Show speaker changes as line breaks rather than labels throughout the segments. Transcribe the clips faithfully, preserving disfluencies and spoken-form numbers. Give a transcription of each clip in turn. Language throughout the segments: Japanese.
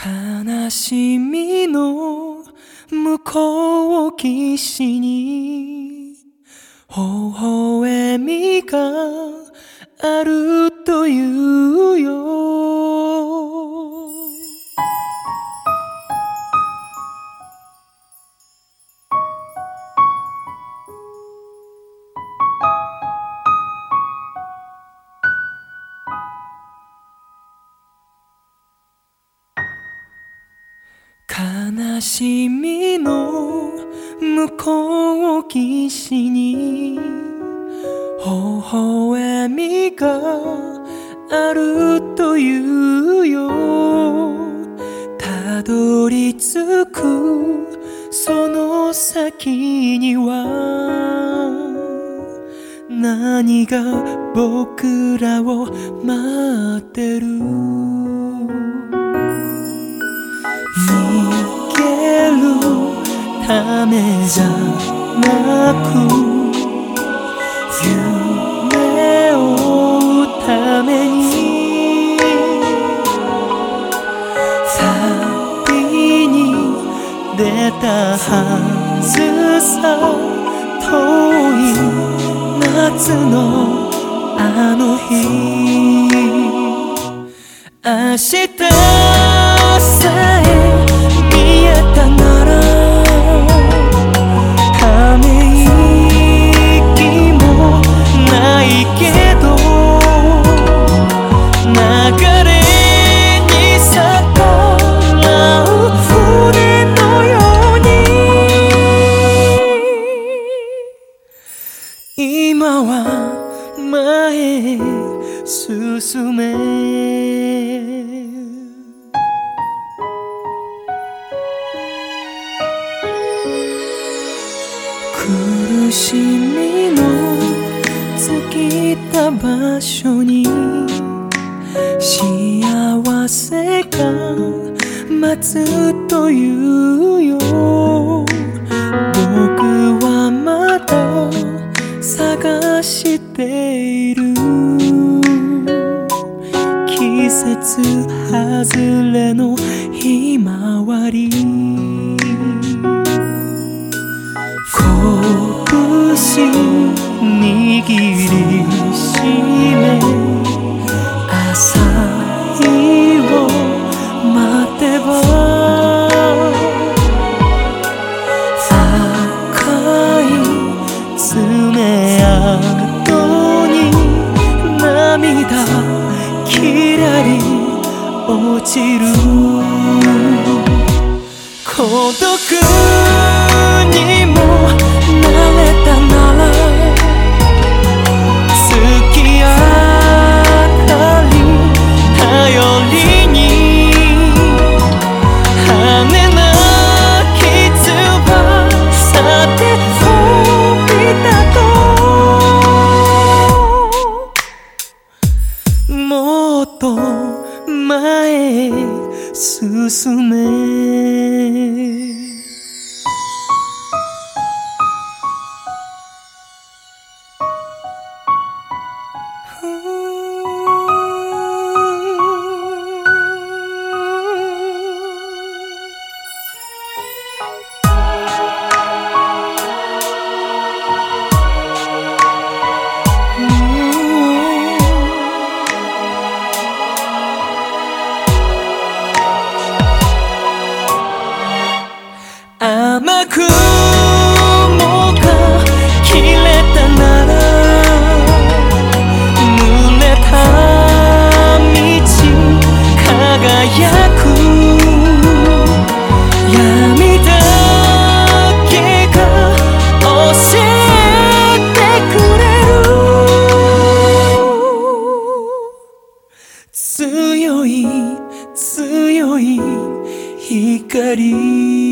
悲しみの向こう岸に微笑みがあるというよ。悲しみの向こう岸に微笑みがあるというよ。たどり着くその先には何が僕らを待ってる。逃げるためじゃなく夢を追うために旅に出たはずさ。遠い夏のあの日、明日さえ見えたならため息もないけど流れに逆らう船のように今は前へ進め。苦しみの尽きた場所に幸せが待つというよ。僕はまだ探している季節外れのひまわり。拳握りしめ朝日を待てば赤い爪痕に涙きらり落ちる。孤独にも慣れたなら突き当たり頼りに羽なき翼で飛び立とう。もっと前へ進め。雨雲が切れたなら濡れた道輝く闇だけが教えてくれる。強い強い光、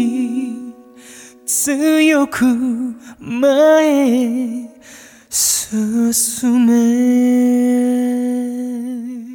強く前へ進め。